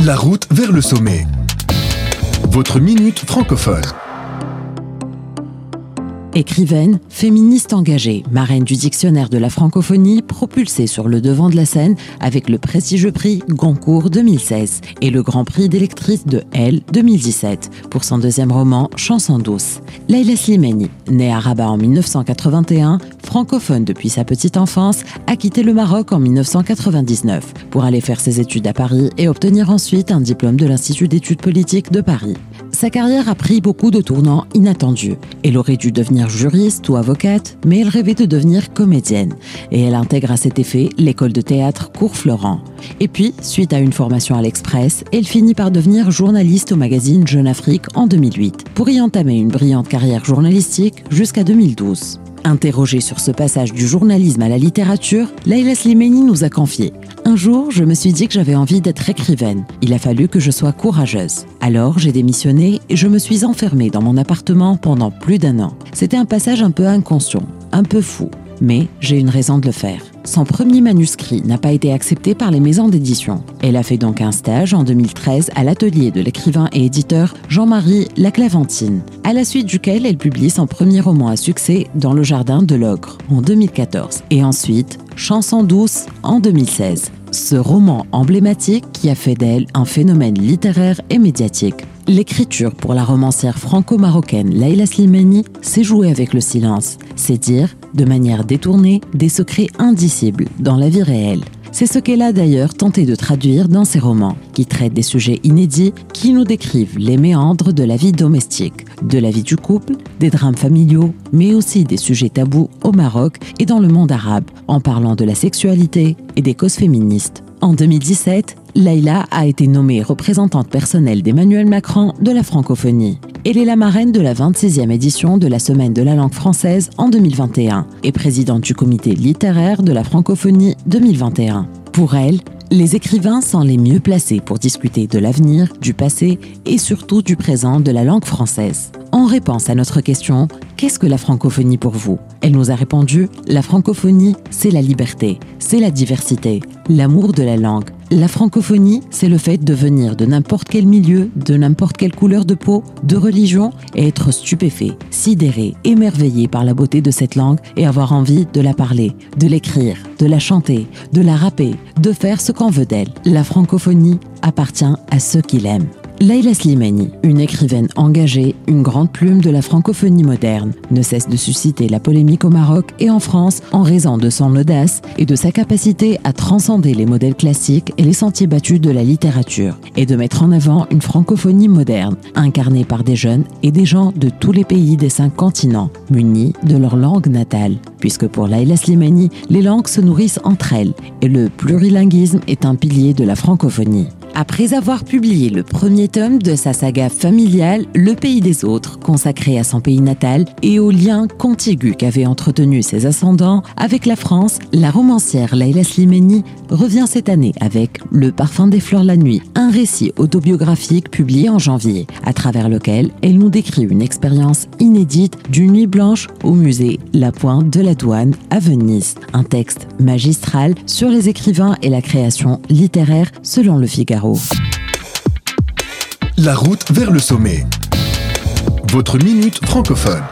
La route vers le sommet. Votre minute francophone. Écrivaine, féministe engagée, marraine du dictionnaire de la francophonie, propulsée sur le devant de la scène avec le prestigieux prix Goncourt 2016 et le grand prix des lectrices de Elle 2017 pour son deuxième roman Chanson douce. Leïla Slimani, née à Rabat en 1981, francophone depuis sa petite enfance, a quitté le Maroc en 1999 pour aller faire ses études à Paris et obtenir ensuite un diplôme de l'Institut d'études politiques de Paris. Sa carrière a pris beaucoup de tournants inattendus. Elle aurait dû devenir juriste ou avocate, mais elle rêvait de devenir comédienne. Et elle intègre à cet effet l'école de théâtre Cours Florent. Et puis, suite à une formation à l'Express, elle finit par devenir journaliste au magazine Jeune Afrique en 2008, pour y entamer une brillante carrière journalistique jusqu'à 2012. Interrogée sur ce passage du journalisme à la littérature, Leïla Slimani nous a confié « Un jour, je me suis dit que j'avais envie d'être écrivaine. Il a fallu que je sois courageuse. Alors, j'ai démissionné et je me suis enfermée dans mon appartement pendant plus d'1 an. C'était un passage un peu inconscient, un peu fou, mais j'ai une raison de le faire. » Son premier manuscrit n'a pas été accepté par les maisons d'édition. Elle a fait donc un stage en 2013 à l'atelier de l'écrivain et éditeur Jean-Marie Laclaventine, à la suite duquel elle publie son premier roman à succès Dans le jardin de l'ogre en 2014 et ensuite Chanson douce en 2016. Ce roman emblématique qui a fait d'elle un phénomène littéraire et médiatique. L'écriture pour la romancière franco-marocaine Leïla Slimani s'est jouée avec le silence, c'est dire, de manière détournée, des secrets indicibles dans la vie réelle. C'est ce qu'elle a d'ailleurs tenté de traduire dans ses romans, qui traitent des sujets inédits, qui nous décrivent les méandres de la vie domestique, de la vie du couple, des drames familiaux, mais aussi des sujets tabous au Maroc et dans le monde arabe, en parlant de la sexualité et des causes féministes. En 2017, Leïla a été nommée représentante personnelle d'Emmanuel Macron de la francophonie. Elle est la marraine de la 26e édition de la Semaine de la langue française en 2021 et présidente du comité littéraire de la francophonie 2021. Pour elle, les écrivains sont les mieux placés pour discuter de l'avenir, du passé et surtout du présent de la langue française. En réponse à notre question « Qu'est-ce que la francophonie pour vous ?» Elle nous a répondu « La francophonie, c'est la liberté, c'est la diversité, l'amour de la langue. La francophonie, c'est le fait de venir de n'importe quel milieu, de n'importe quelle couleur de peau, de religion et être stupéfait, sidéré, émerveillé par la beauté de cette langue et avoir envie de la parler, de l'écrire, de la chanter, de la rapper, de faire ce qu'on veut d'elle. La francophonie appartient à ceux qui l'aiment. » Leïla Slimani, une écrivaine engagée, une grande plume de la francophonie moderne, ne cesse de susciter la polémique au Maroc et en France en raison de son audace et de sa capacité à transcender les modèles classiques et les sentiers battus de la littérature, et de mettre en avant une francophonie moderne, incarnée par des jeunes et des gens de tous les pays des 5 continents, munis de leur langue natale. Puisque pour Leïla Slimani, les langues se nourrissent entre elles, et le plurilinguisme est un pilier de la francophonie. Après avoir publié le premier tome de sa saga familiale Le pays des autres, consacré à son pays natal et aux liens contigus qu'avaient entretenus ses ascendants avec la France, la romancière Leïla Slimani revient cette année avec Le parfum des fleurs la nuit, un récit autobiographique publié en janvier, à travers lequel elle nous décrit une expérience inédite d'une nuit blanche au musée La Pointe de la Douane à Venise. Un texte magistral sur les écrivains et la création littéraire selon Le Figaro. La route vers le sommet. Votre minute francophone.